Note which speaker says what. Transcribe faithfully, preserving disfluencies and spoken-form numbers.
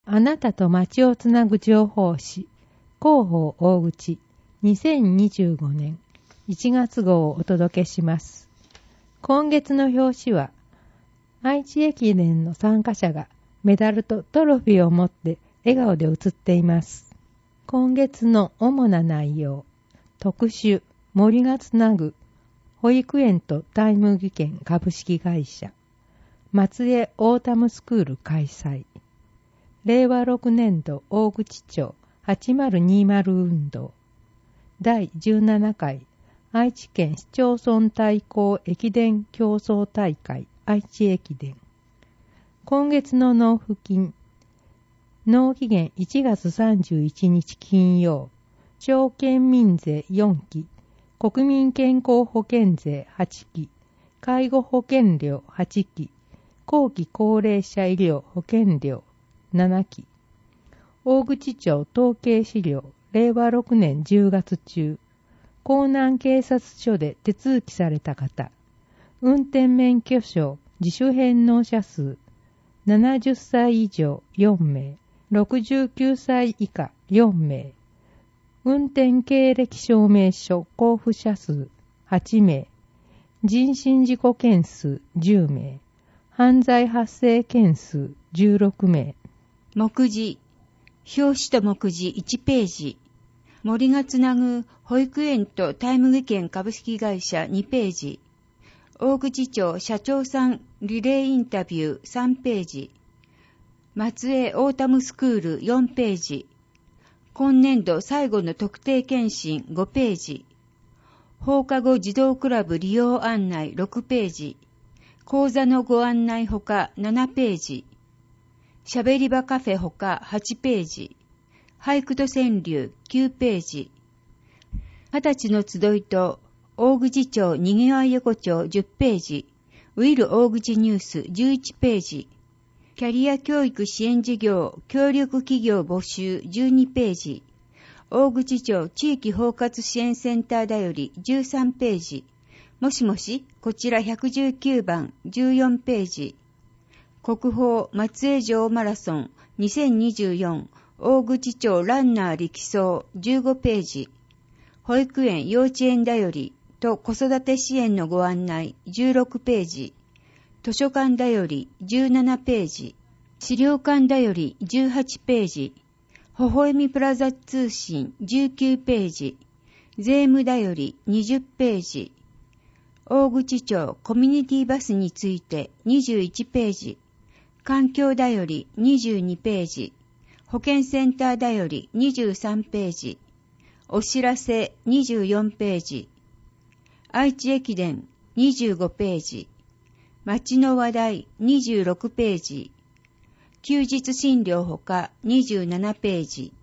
Speaker 1: あなたと街をつなぐ情報誌、広報大口にせんにじゅうごねんいちがつ号をお届けします。今月の表紙は、愛知駅伝の参加者がメダルとトロフィーを持って笑顔で写っています。今月の主な内容、特集、森がつなぐ保育園とタイ麦券株式会社、松江オータムスクール開催、れいわろくねんど大口町はちまるにまる運動、だいじゅうななかい愛知県市町村対抗駅伝競争大会愛知駅伝。今月の納付金、納期限いちがつさんじゅういちにち金曜、町県民税よんき、国民健康保険税はちき、介護保険料はちき、後期高齢者医療保険料ななき、大口町統計資料れいわろくねんじゅうがつ中、江南警察署で手続きされた方、運転免許証自主返納者数、ななじゅっさい以上よんめい、ろくじゅうきゅうさい以下よんめい、運転経歴証明書交付者数はちめい、人身事故件数じゅうめい、犯罪発生件数じゅうろくめい。
Speaker 2: 目次、表紙と目次いちページ、森がつなぐ保育園とタイ麦券株式会社にページ、大口町社長さんリレーインタビューさんページ、松江オータムスクールよんページ、今年度最後の特定健診ごページ、放課後児童クラブ利用案内ろくページ、講座のご案内ほかななページ、しゃべり場カフェほかはちページ、俳句と川柳きゅうページ、二十歳の集いと大口町にぎわい横丁じゅっページ、ウィル大口ニュースじゅういちページ、キャリア教育支援事業協力企業募集じゅうにページ、大口町地域包括支援センターだよりじゅうさんページ、もしもし、こちらひゃくじゅうきゅうばんじゅうよんページ、国宝松江城マラソンにせんにじゅうよん大口町ランナー力走じゅうごページ、保育園幼稚園だよりと子育て支援のご案内じゅうろくページ、図書館だよりじゅうななページ、資料館だよりじゅうはちページ、微笑みプラザ通信じゅうきゅうページ、税務だよりにじゅっページ、大口町コミュニティバスについてにじゅういちページ、環境だよりにじゅうにページ、保健センターだよりにじゅうさんページ、お知らせにじゅうよんページ、愛知駅伝にじゅうごページ、街の話題にじゅうろくページ、休日診療ほかにじゅうななページ、